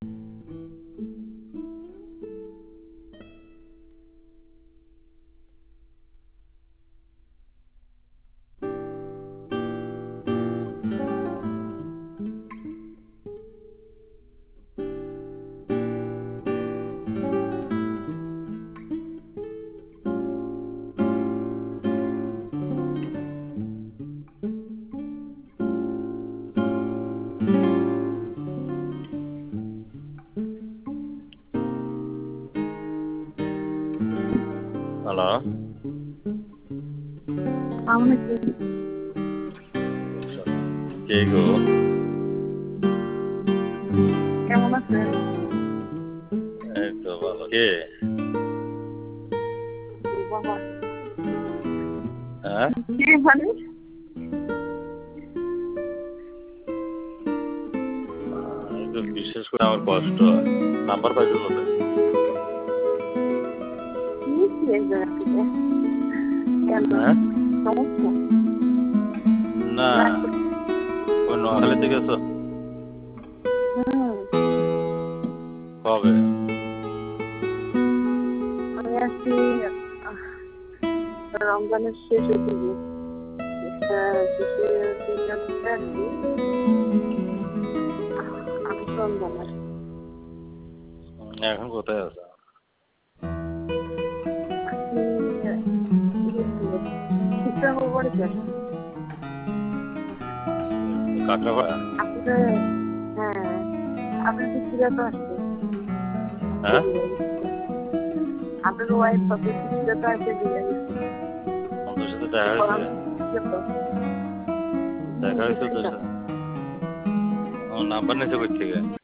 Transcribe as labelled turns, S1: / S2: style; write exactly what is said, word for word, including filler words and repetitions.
S1: Hello, কে গো?
S2: কেমন আছেন?
S1: এই তো ভালো। কে? হ্যাঁ,
S2: কে মানে?
S1: একটু বিশেষ করে আমার কষ্ট হয়। নাম্বার পাইছো কোথায়?
S2: নিয়েছি এক জায়গা থেকে। কেন?
S1: হ্যাঁ,
S2: সমস্যা?
S1: না, ওই নোয়াখালীতে গেছো?
S2: হুম,
S1: কবে?
S2: আমি আসছি আহ, রমজানের শেষের দিকে। একটা শেষের দিকে আসছে আর কি। আগস্ট রমজানের।
S1: উম, এখন কোথায় আছো?
S2: আসছি ইয়েতে, চিত্রাঙ্গর বাড়িতে আসছি।
S1: কাঁকড়াপাড়া?
S2: আপনাদের, হ্যাঁ, আপনাদের পিছিয়ে তো আসছে।
S1: হ্যাঁ,
S2: আপনাদের ওয়াইফ আপনাদের পিছিয়ে তো আসে দিয়ে গেছে।
S1: ওদের সাথে দেখা
S2: পড়ান
S1: হয়েছে?
S2: পিছিয়ে তো। হুম,
S1: দেখা হয়েছে ওদের
S2: পিছিয়ে।
S1: সাথে? ও নাম্বার নিয়েছে কোথা থেকে?